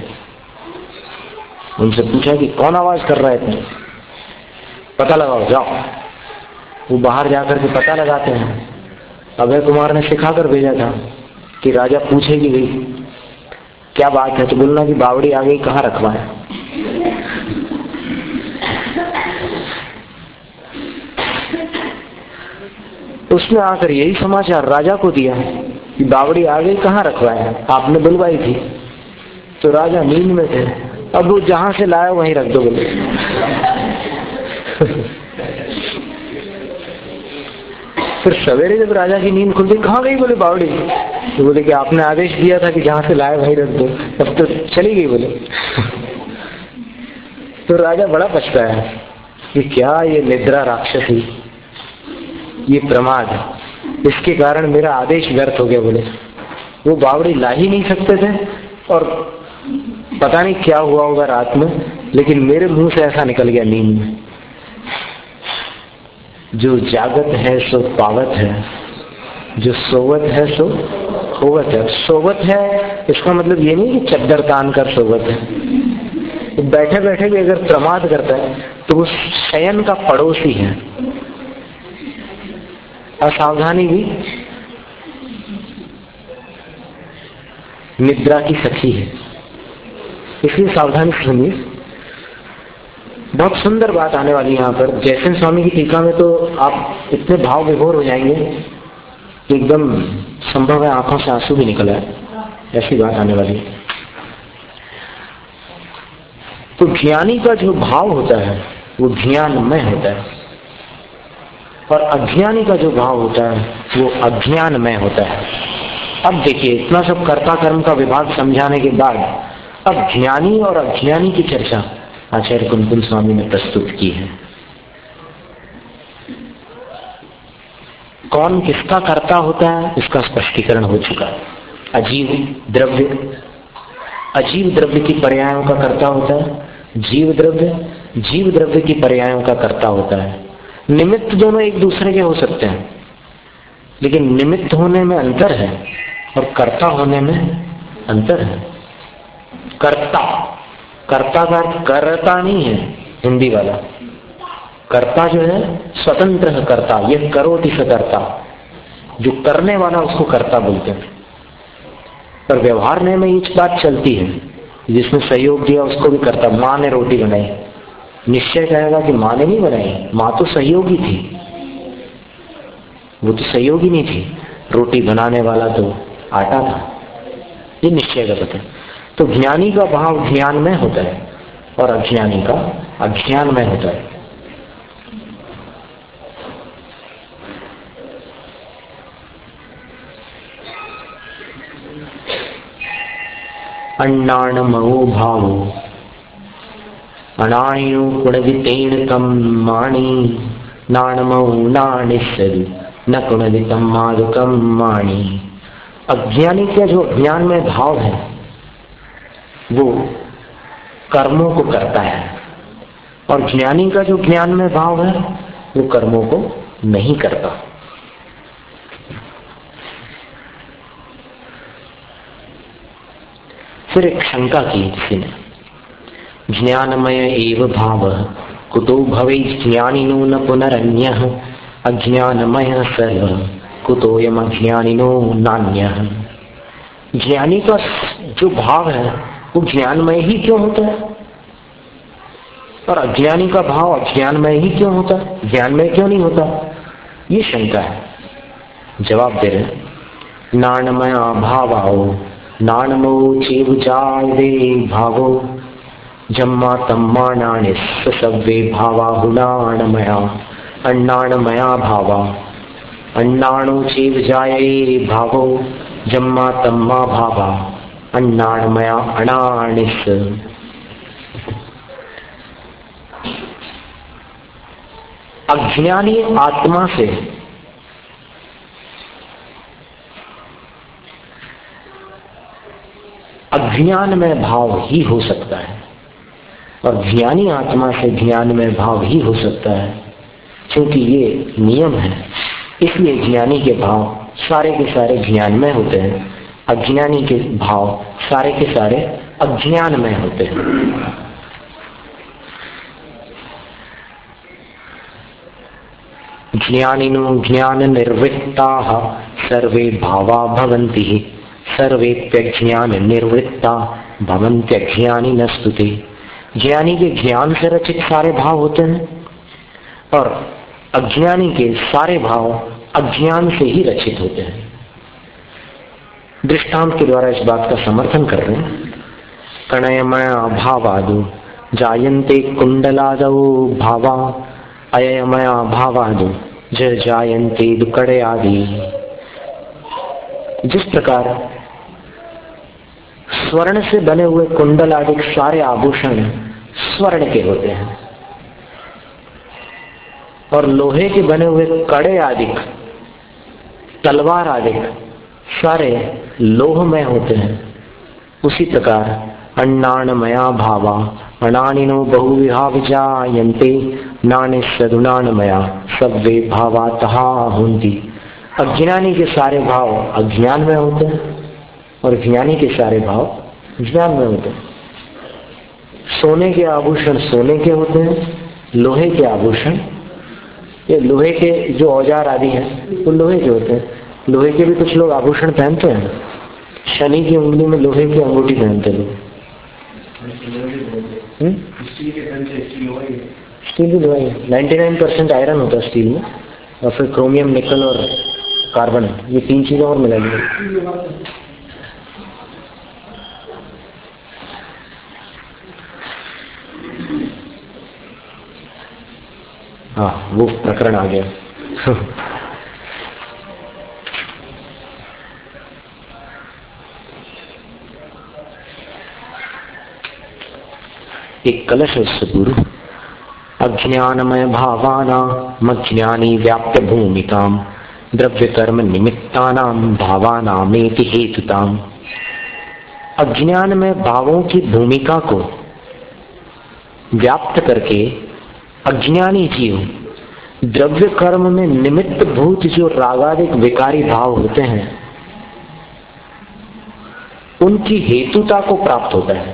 उनसे पूछा कि कौन आवाज कर रहा है इतने, पता लगाओ, जाओ। वो बाहर जाकर के पता लगाते हैं। अभय कुमार ने सिखाकर भेजा था कि राजा पूछेगी भाई क्या बात है, तो बोलना कि बावड़ी आ गई, कहाँ रखवाए। उसने आकर यही समाचार राजा को दिया कि बावड़ी आ गई, कहाँ रखवाए, आपने बुलवाई थी। तो राजा नींद में थे, अब वो जहां से लाया वहीं रख दो बोले। फिर सवेरे जब राजा की नींद खुलती, कहाँ गई बोले बावड़ी, तो बोले कि आपने आदेश दिया था कि जहां से लाया वहीं रख दो, अब तो चली गई बोले। तो राजा बड़ा पछताया कि क्या ये निद्रा राक्षसी, ये प्रमाद, इसके कारण मेरा आदेश व्यर्थ हो गया। बोले वो बावड़ी ला ही नहीं सकते थे और पता नहीं क्या हुआ होगा रात में, लेकिन मेरे मुंह से ऐसा निकल गया नींद में, जो जागत है सो पावत है, जो सोवत है सो खोवत है। सोवत है इसका मतलब ये नहीं कि चद्दर तान कर सोवत है, तो बैठे बैठे भी अगर प्रमाद करता है तो वो शयन का पड़ोसी है। असावधानी भी निद्रा की सखी है, इसलिए सावधानी सुनिए। बहुत सुंदर बात आने वाली है यहाँ पर। जयसेन स्वामी की टीका में तो आप इतने भाव विभोर हो जाएंगे कि एकदम संभव है आंखों से आंसू भी निकल आए, ऐसी बात आने वाली है। तो ज्ञानी का जो भाव होता है वो ज्ञानमय होता है, और अज्ञानी का जो भाव होता है वो अज्ञानमय होता है। अब देखिए, इतना सब कर्ता कर्म का विभाग समझाने के बाद अब ज्ञानी और अज्ञानी की चर्चा आचार्य कुंकुम स्वामी ने प्रस्तुत की है। कौन किसका कर्ता होता है इसका स्पष्टीकरण हो चुका है। अजीव द्रव्य, अजीव द्रव्य की पर्यायों का कर्ता होता है जीव द्रव्य, जीव द्रव्य की पर्यायों का कर्ता होता है। निमित्त दोनों एक दूसरे के हो सकते हैं, लेकिन निमित्त होने में अंतर है और कर्ता होने में अंतर है। कर्ता, कर्ता का अर्थ करता नहीं है हिंदी वाला। कर्ता जो है स्वतंत्र है कर्ता, यह करोति स कर्ता, जो करने वाला उसको कर्ता बोलते हैं। पर व्यवहार में ये बात चलती है, जिसने सहयोग दिया उसको भी कर्ता। माँ ने रोटी बनाई, निश्चय कहेगा कि माँ ने नहीं बनाई, माँ तो सहयोगी थी, वो तो सहयोगी नहीं थी, रोटी बनाने वाला तो आटा था। ये निश्चय का पता है। तो ज्ञानी का भाव ज्ञान में होता है और अज्ञानी का अज्ञान में होता है। अन्नाणमो भावो अनायु कुणवितेन कम माणी नाणमो नाणिसरु न कुणवितम मादुकम माणी। अज्ञानी का जो ज्ञान में भाव है वो कर्मों को करता है, और ज्ञानी का जो ज्ञान में भाव है वो कर्मों को नहीं करता। फिर एक शंका की किसी ने, ज्ञानमय एव भाव कुतो भवे ज्ञानिनो न पुनरन्यः अज्ञानमय सर्व कुतोयम अज्ञानिनो नान्यः। ज्ञानी का जो भाव है वो ज्ञानमय ही क्यों होता है, और अज्ञानी का भाव अज्ञानमय ही क्यों होता है, ज्ञानमय क्यों नहीं होता? ये शंका है। जवाब दे रहे, नाणमय भावाओ नाणमो चेव जायते भावो जम्मा तम्मा नाणि सव्वे भावाहु नाणमया अन्नाणमया भावा अन्नाणो चेव जाये भावो जम्मा तम्मा भावा अन्नाणमया अनाणिस। अज्ञानी आत्मा से अज्ञान में भाव ही हो सकता है, और ज्ञानी आत्मा से ज्ञान में भाव ही हो सकता है। क्योंकि ये नियम है, इसलिए ज्ञानी के भाव सारे के सारे ज्ञान में होते हैं, अज्ञानी के भाव सारे के सारे अज्ञान में होते हैं। ज्ञानिनो ज्ञान निर्वृत्ताः सर्वे भावा भवन्ति सर्वेप्यज्ञान निर्वृत्ता भवन्त्यज्ञानिनस्तुते। ज्ञानी के ज्ञान से रचित सारे भाव होते हैं, और अज्ञानी के सारे भाव अज्ञान से ही रचित होते हैं। दृष्टांत के द्वारा इस बात का समर्थन कर रहे हैं। कणयमय भावादो जायन्ते कुंडलादो भावा अयमय भावादो ज जायन्ते दुकड़े आदि। जिस प्रकार स्वर्ण से बने हुए कुंडल आदि सारे आभूषण स्वर्ण के होते हैं, और लोहे के बने हुए कड़े आदि तलवार आदि सारे लोहमय होते हैं, उसी प्रकार अन्नान्मया भावा अनानिनो बहुविहा विजायन्ते नाने सदुनान्मया सब्वे भावातहा होन्ति। अज्ञानी के सारे भाव अज्ञान में होते हैं और ज्ञानी के सारे भाव ज्ञान में होते हैं। सोने के आभूषण सोने के होते हैं, लोहे के आभूषण, ये लोहे के जो औजार आदि हैं वो लोहे के होते हैं। लोहे के भी कुछ लोग आभूषण पहनते हैं, शनि की उंगली में लोहे की अंगूठी पहनते लोग। स्टील भी लोहा है, नाइन्टी नाइन परसेंट आयरन होता है स्टील में, और फिर क्रोमियम, निकल और कार्बन, ये तीन चीजें और मिलाएंगे। हाँ, वो प्रकरण आ गया। एक कलश है उससे पूर्व, अज्ञानमय भावानाम अज्ञानी व्याप्य भूमिकाम द्रव्य कर्म निमित्तानाम भावानामेति हेतुताम। अज्ञान में भावों की भूमिका को व्याप्त करके अज्ञानी जीव द्रव्य कर्म में निमित्त भूत जो रागादिक विकारी भाव होते हैं उनकी हेतुता को प्राप्त होता है।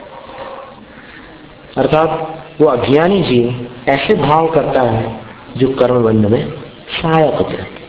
अर्थात वो अज्ञानी जीव ऐसे भाव करता है जो कर्म बंध में सहायक होते हैं।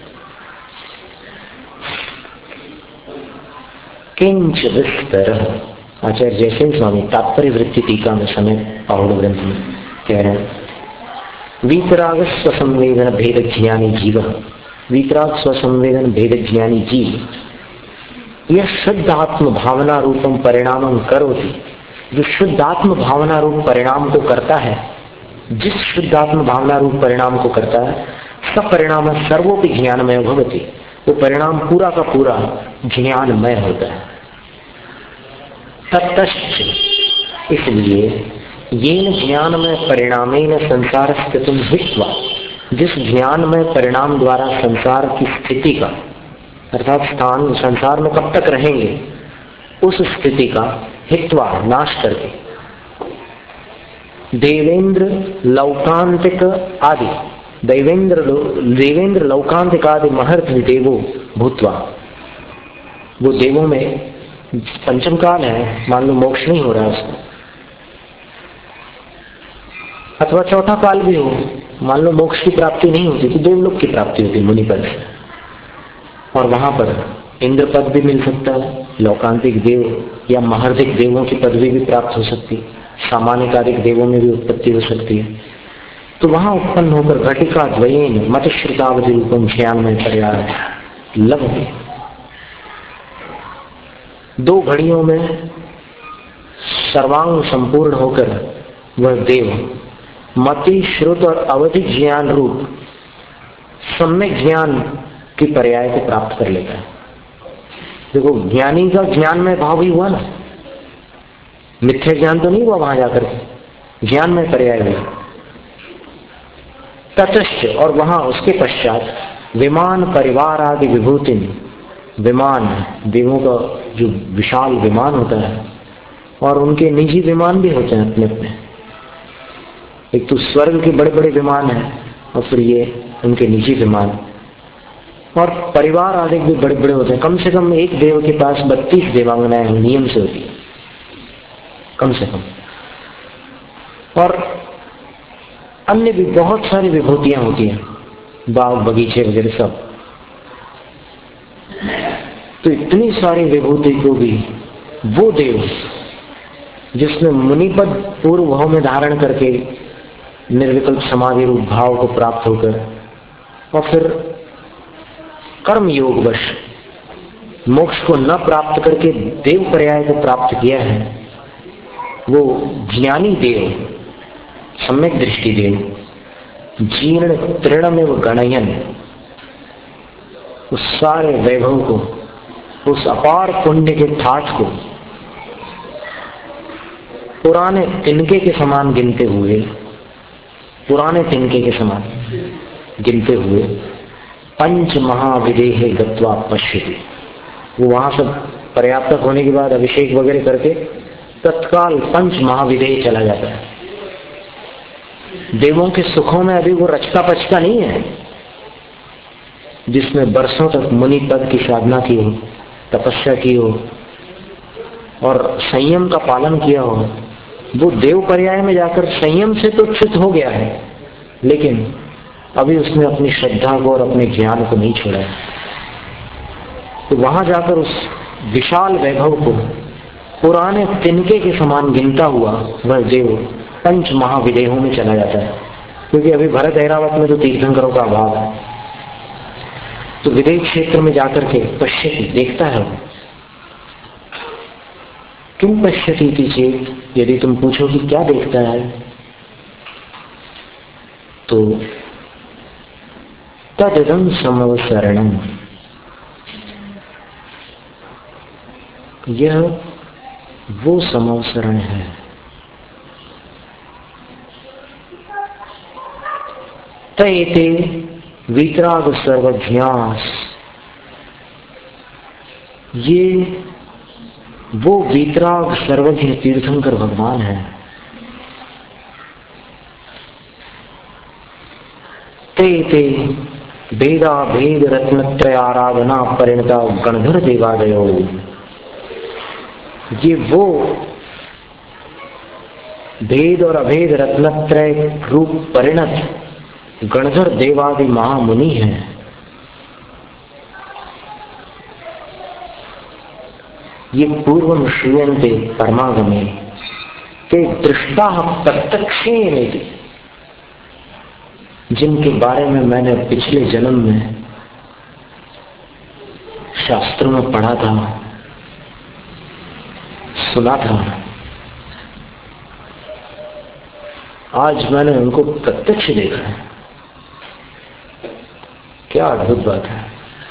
किंच विस्तर, आचार्य जयसिंह स्वामी तात्पर्य वृत्ति टीका में समय पाहुड़ ग्रंथ में कह रहे हैं, वीतराग स्वसंवेदन भेद ज्ञानी जीव, वीतराग स्वसंवेदन भेद ज्ञानी जीव यह शुद्ध आत्म भावना रूपम परिणामं करोति, जो शुद्ध आत्म भावना रूप परिणाम को करता है, जिस शुद्ध आत्म भावना रूप परिणाम को करता है, सब परिणाम सर्वोपि ज्ञानमय भवति, वो परिणाम पूरा का पूरा ज्ञानमय होता है। ततश्च, इसलिए येन ज्ञानमय परिणामेन संसार स्थितिम हित्वा, जिस ज्ञानमय परिणाम द्वारा संसार की स्थिति का अर्थात स्थान संसार में कब तक रहेंगे उस स्थिति का हित्वा नाश करके देवेंद्र लौकांतिक आदि देवेंद्र देवेंद्र लौकांतिक आदि महर्थ देवो भूतवा, वो देवों में पंचम काल है, मान लो मोक्ष नहीं हो रहा है उसको, अथवा चौथा काल भी हो, मान लो मोक्ष की प्राप्ति नहीं होती तो देवलोक की प्राप्ति होती मुनि पद से, और वहां पर इंद्र पद भी मिल सकता है, लौकांतिक देव या महर्धिक देवों की पदवी भी प्राप्त हो सकती है, सामान्यकारिक देवों में भी उत्पत्ति हो सकती है। तो वहां उत्पन्न होकर घटिका द्वयेन मत श्रुतावधि रूपम ज्ञान में पर्याय लभते, दो घड़ियों में सर्वांग संपूर्ण होकर वह देव मति श्रुत और अवधि ज्ञान रूप सम्यक ज्ञान की पर्याय को प्राप्त कर लेता है। देखो, ज्ञानी का ज्ञान में भाव ही हुआ ना, मिथ्या ज्ञान तो नहीं हुआ वहां जाकर के, ज्ञान में पर्याय हुआ। ततश्च, और वहां उसके पश्चात विमान परिवार आदि विभूति, विमान देवों का जो विशाल विमान होता है और उनके निजी विमान भी होते हैं अपने अपने, एक तो स्वर्ग के बड़े बड़े विमान हैं और फिर ये उनके निजी विमान, और परिवार आदि भी बड़े बड़े होते हैं। कम से कम एक देव के पास बत्तीस देवांगनाएं नियम से होती है, कम से कम, और अन्य भी बहुत सारी विभूतियां होती हैं, बाग बगीचे वगैरह सब। तो इतनी सारी विभूति को भी वो देव जिसने मुनिपद पूर्व भाव में धारण करके निर्विकल्प समाधि रूप भाव को प्राप्त होकर और फिर कर्म योग वश मोक्ष को न प्राप्त करके देव पर्याय को प्राप्त किया है, वो ज्ञानी देव सम्यक दृष्टि देव जीर्ण तृणमेव गणयन, उस सारे वैभव को, उस अपार पुण्य के ठाठ को पुराने तिनके के समान गिनते हुए, पुराने तिनके के समान गिनते हुए पंच महाविदेह गत्वा पश्यति। वो वहां सब पर्याप्त होने के बाद अभिषेक वगैरह करके तत्काल पंच महाविदेह चला जाता है। देवों के सुखों में अभी वो रचता पचता नहीं है, जिसमें बरसों तक मुनि पद की साधना की हो, तपस्या की हो और संयम का पालन किया हो। वो देव पर्याय में जाकर संयम से तो च्युत हो गया है, लेकिन अभी उसने अपनी श्रद्धा को और अपने ज्ञान को नहीं छोड़ा है। तो वहां जाकर उस विशाल वैभव को पुराने तिनके के समान गिनता हुआ वह देव पंच महाविदेहों में चला जाता है। क्योंकि अभी भरत ऐरावत में तो तीर्थंकरों का अभाव है, तो विदेह क्षेत्र में जाकर के पश्यति देखता है। किम पश्यति इति चेत, यदि तुम पूछो कि क्या देखता है, तो तदिदं समवसरणम्, यह वो समवसरण है तयते वीतराग सर्वज्ञास, ये वो वीतराग सर्वज्ञ तीर्थंकर भगवान है। ते वेदा भेद रत्नत्रय आराधना परिणता गणधर देवादयो, ये वो भेद और अभेद रत्नत्रय रूप परिणत गणधर देवादि महामुनि हैं। ये पूर्वम श्रूयन्ते परमागमे ते दृष्टा प्रत्यक्षेण, जिनके बारे में मैंने पिछले जन्म में शास्त्रों में पढ़ा था, सुना था, आज मैंने उनको प्रत्यक्ष देखा है। क्या अद्भुत बात है।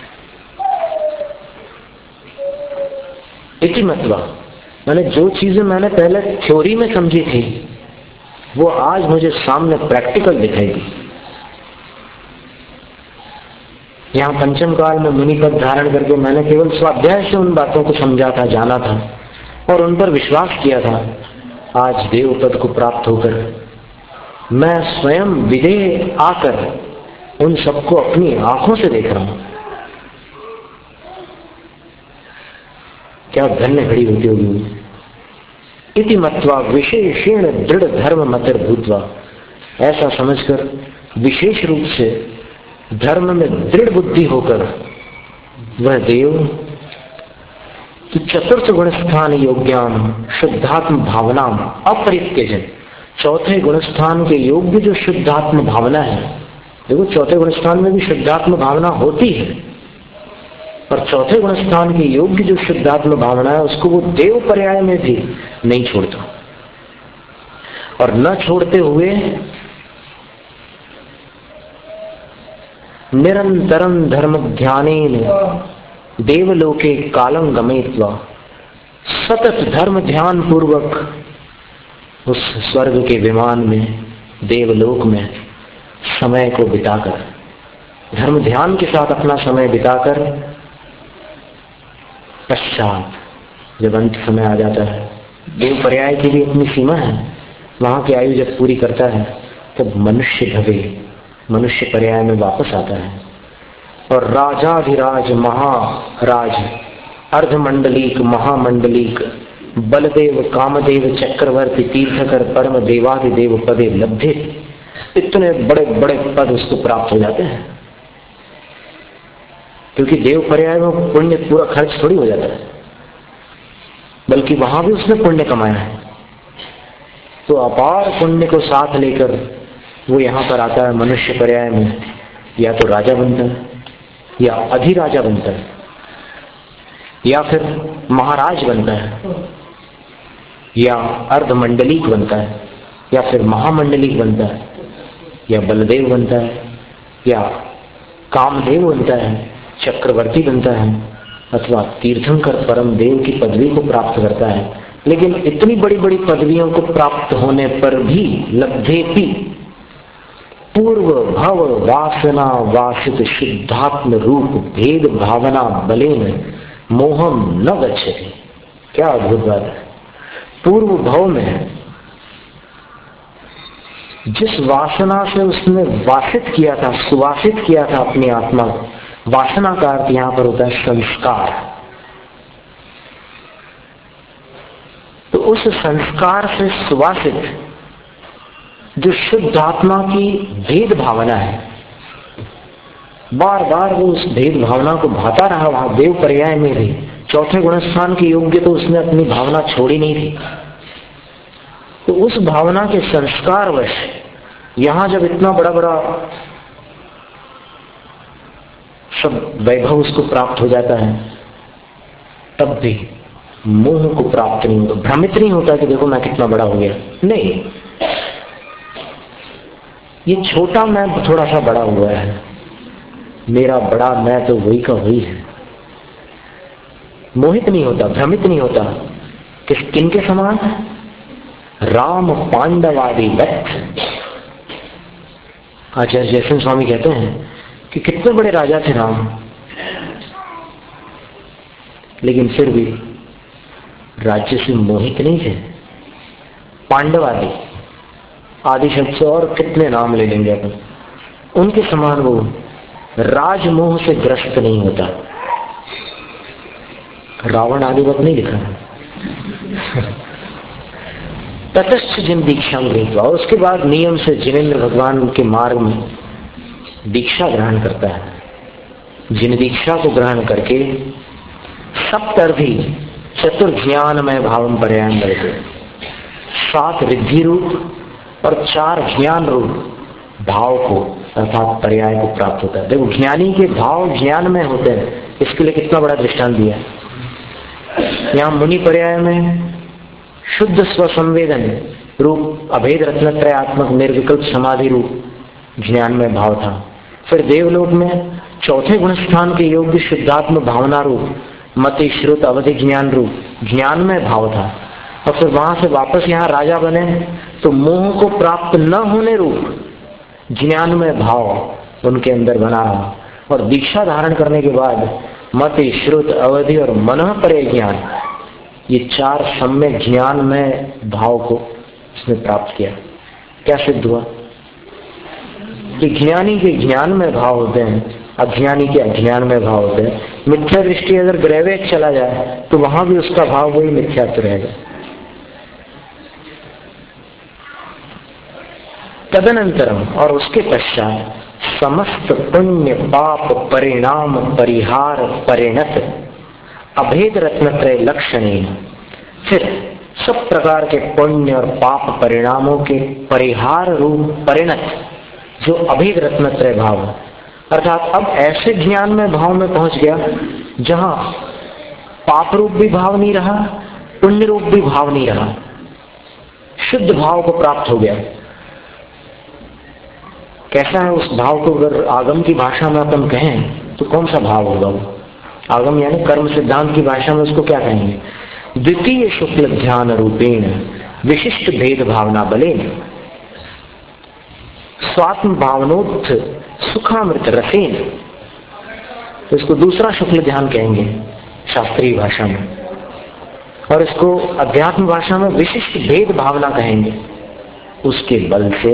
इति मतलब मैंने जो चीजें मैंने पहले थ्योरी में समझी थी वो आज मुझे सामने प्रैक्टिकल दिखाई दी। यहाँ पंचम काल में मुनि पद धारण करके मैंने केवल स्वाध्याय से उन बातों को समझा था, जाना था और उन पर विश्वास किया था। आज देव पद को प्राप्त होकर मैं स्वयं विदेह आकर उन सबको अपनी आंखों से देख रहा हूं। क्या धन्य घड़ी होती होगी। इति मत्वा विशेषेण दृढ़ धर्म मतिर भूतवा, ऐसा समझकर विशेष रूप से धर्म में दृढ़ बुद्धि होकर वह देव तो चतुर्थ गुण स्थान योग्याम शुद्धात्म भावना अपरित्यजन, चौथे गुण स्थान के योग्य जो शुद्धात्म भावना है। देखो चौथे गुण स्थान में भी शुद्धात्म भावना होती है, पर चौथे गुण स्थान के योग्य जो शुद्धात्म भावना है उसको वो देव पर्याय में भी नहीं छोड़ता। और न छोड़ते हुए निरंतरम धर्म ध्यानेन देवलोके कालम गमेत्वा, सतत धर्म ध्यान पूर्वक उस स्वर्ग के विमान में देवलोक में समय को बिताकर, धर्म ध्यान के साथ अपना समय बिताकर पश्चात जब अंत समय आ जाता है, देव पर्याय की भी अपनी सीमा है, वहां की आयु जब पूरी करता है तब मनुष्य भवे मनुष्य पर्याय में वापस आता है। और राजाधिराज महाराज अर्धमंडलीक महामंडलीक बलदेव कामदेव चक्रवर्ती तीर्थकर परम देवादिदेव पदे लब्धे, इतने बड़े बड़े पद उसको प्राप्त हो जाते हैं। क्योंकि देव पर्याय में पुण्य पूरा खर्च थोड़ी हो जाता है, बल्कि वहां भी उसने पुण्य कमाया है। तो अपार पुण्य को साथ लेकर वो यहाँ पर आता है मनुष्य पर्याय में, या तो राजा बनता है या अधिराजा बनता है या फिर महाराज बनता है या अर्धमंडलीक बनता है या फिर महामंडलीक बनता है या बलदेव बनता है या कामदेव बनता है, चक्रवर्ती बनता है अथवा तीर्थंकर परम देव की पदवी को प्राप्त करता है। लेकिन इतनी बड़ी बड़ी पदवियों को प्राप्त होने पर भी लब्धेपि पूर्व भव वासना वासित शुद्धात्म रूप भेद भावना बलेन मोहम न गच्छति। क्या अद्भुत बात है। पूर्व भव में जिस वासना से उसने वासित किया था, सुवासित किया था अपनी आत्मा, वासना का अर्थ यहां पर होता है संस्कार। तो उस संस्कार से सुवासित जो शुद्ध आत्मा की भेद भावना है, बार बार वो उस भेद भावना को भाता रहा। वहां देव पर्याय में भी चौथे गुणस्थान के योग्य तो उसने अपनी भावना छोड़ी नहीं थी। तो उस भावना के संस्कार वश यहां जब इतना बड़ा बड़ा सब वैभव उसको प्राप्त हो जाता है, तब भी मोह को प्राप्त नहीं होता, भ्रमित नहीं होता कि देखो मैं कितना बड़ा हो गया। नहीं, ये छोटा मैं थोड़ा सा बड़ा हुआ है, मेरा बड़ा मैं तो वही का वही है। मोहित नहीं होता, भ्रमित नहीं होता। किस किन के समान? राम पांडवादि वत्स। आचार्य जयसिंह स्वामी कहते हैं कि कितने बड़े राजा थे राम, लेकिन फिर भी राज्य से मोहित नहीं थे। पांडवादि आदि शब्द से और कितने नाम ले लेंगे अपन, उनके समान वो राजमोह से ग्रस्त नहीं होता। रावण आदिवत नहीं लिखा है। तटस्थ जिन दीक्षा गृहीत, और उसके बाद नियम से जिनेन्द्र भगवान के मार्ग में दीक्षा ग्रहण करता है। जिन दीक्षा को ग्रहण करके सप्तर्धि चतुर्ज्ञानमय भावम पर्यायम रहते, सात रिद्धि रूप और चार ज्ञान रूप भाव को अर्थात पर्याय को प्राप्त होता है। देखो, ज्ञानी के भाव ज्ञान में होते हैं, इसके लिए कितना बड़ा दृष्टांत दिया है। यहाँ मुनि पर्याय में शुद्ध स्वसंवेदन रूप अभेद रत्नत्रयात्मक निर्विकल्प समाधि रूप ज्ञान में भाव था। फिर देवलोक में चौथे गुण स्थान के योग्य शुद्धात्म भावना रूप मति श्रुत अवधि ज्ञान रूप ज्ञान में भाव था। और फिर वहां से वापस यहाँ राजा बने तो मोह को प्राप्त न होने रूप ज्ञान में भाव उनके अंदर बना रहा। और दीक्षा धारण करने के बाद मति श्रुत अवधि और मनः परे ज्ञान, ये चार सम्य ज्ञान में भाव को उसने प्राप्त किया। क्या सिद्ध हुआ कि ज्ञानी के ज्ञान में भाव होते हैं, अज्ञानी के अज्ञान में भाव होते हैं। मिथ्या दृष्टि अगर ग्रहवेग चला जाए तो वहां भी उसका भाव वही मिथ्यात्व रहेगा। तदनंतरम और उसके पश्चात समस्त पुण्य पाप परिणाम परिहार परिणत अभेद रत्नत्रय लक्षणीय, फिर सब प्रकार के पुण्य और पाप परिणामों के परिहार रूप परिणत जो अभेद रत्नत्रय भाव, अर्थात अब ऐसे ज्ञान में भाव में पहुंच गया जहां पाप रूप भी भाव नहीं रहा, पुण्य रूप भी भाव नहीं रहा, शुद्ध भाव को प्राप्त हो गया। कैसा है उस भाव को अगर आगम की भाषा में अपन कहें तो कौन सा भाव होगा वो? आगम यानी कर्म सिद्धांत की भाषा में उसको क्या कहेंगे? द्वितीय शुक्ल ध्यान रूपेण विशिष्ट भेद भावना बलेन स्वात्म भावनोत्थ सुखामृत रसेन। तो इसको दूसरा शुक्ल ध्यान कहेंगे शास्त्रीय भाषा में, और इसको अध्यात्म भाषा में विशिष्ट भेद भावना कहेंगे। उसके बल से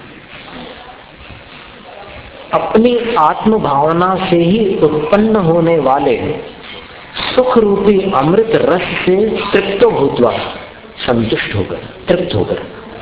अपनी आत्म भावना से ही उत्पन्न होने वाले सुख रूपी अमृत रस से तृप्त भूतवा, संतुष्ट होकर तृप्त होकर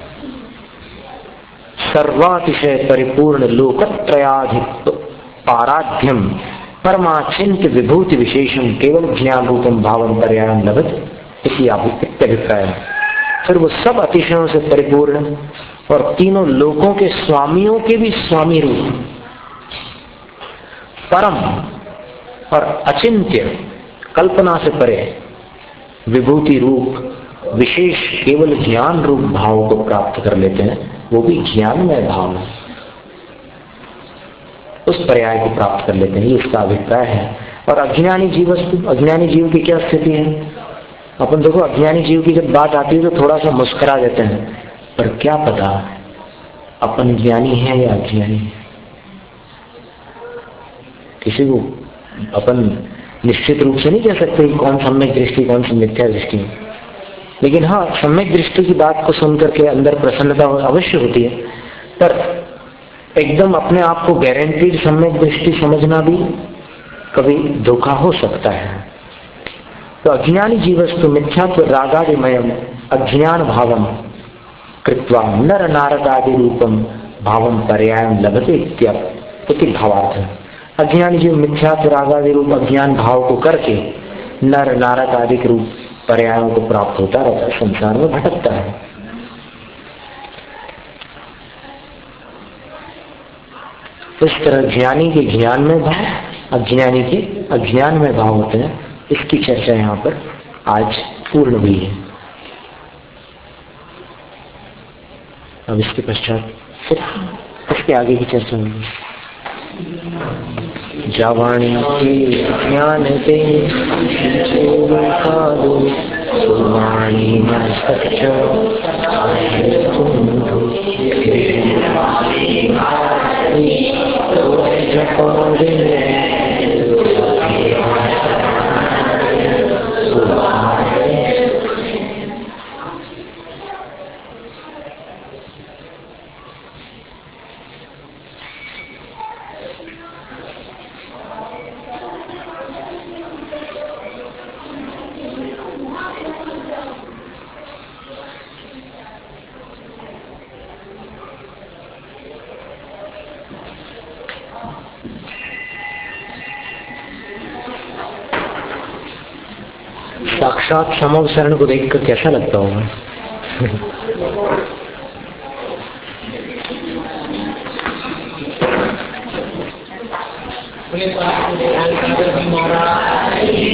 सर्वातिशय परिपूर्ण लोकत्रयाधिक पाराध्यम परमाचिंत विभूति विशेषम केवल ज्ञान रूपम भावम पर्यायम लभत इति अभिप्राय। फिर वो सब अतिशयों से परिपूर्ण और तीनों लोकों के स्वामियों के भी स्वामी रूप परम और अचिंत्य कल्पना से परे विभूति रूप विशेष केवल ज्ञान रूप भाव को प्राप्त कर लेते हैं, वो भी ज्ञान में भाव में उस पर्याय को प्राप्त कर लेते हैं, ये इसका अभिप्राय है। और अज्ञानी जीव अज्ञानी जीव की क्या स्थिति है? अपन देखो, अज्ञानी जीव की जब बात आती है तो थोड़ा सा मुस्कुरा देते हैं, पर क्या पता अपन ज्ञानी है या अज्ञानी है। किसी को अपन निश्चित रूप से नहीं कह सकते कि कौन सम्यक दृष्टि कौन सी मिथ्या दृष्टि है, लेकिन हाँ, सम्यक दृष्टि की बात को सुनकर के अंदर प्रसन्नता अवश्य होती है, पर एकदम अपने आप को गारंटीड सम्यक दृष्टि समझना भी कभी धोखा हो सकता है। तो अज्ञानी जीवस्तु मिथ्यात्व रागादिमयम अज्ञान भावम कृत्वा नर नारदादि रूपम भावम पर्यायम लभते इत्यादि भावार्थ। अज्ञानी जीव मिथ्यात्व रागादि रूप अज्ञान भाव को करके नर नारद आदि के रूप पर्यायों को प्राप्त होता रहता है, संसार में भटकता है। इस तरह ज्ञानी के ज्ञान में भाव, अज्ञानी के अज्ञान में भाव होते हैं। इसकी चर्चा यहाँ पर आज पूर्ण हुई है। अब इसके पश्चात फिर इसके आगे की चर्चा होगी। जावाणी के ज्ञान ते सुवाणी न सच साक्षात समव शरण को देखकर कैसा लगता होगा? महाराज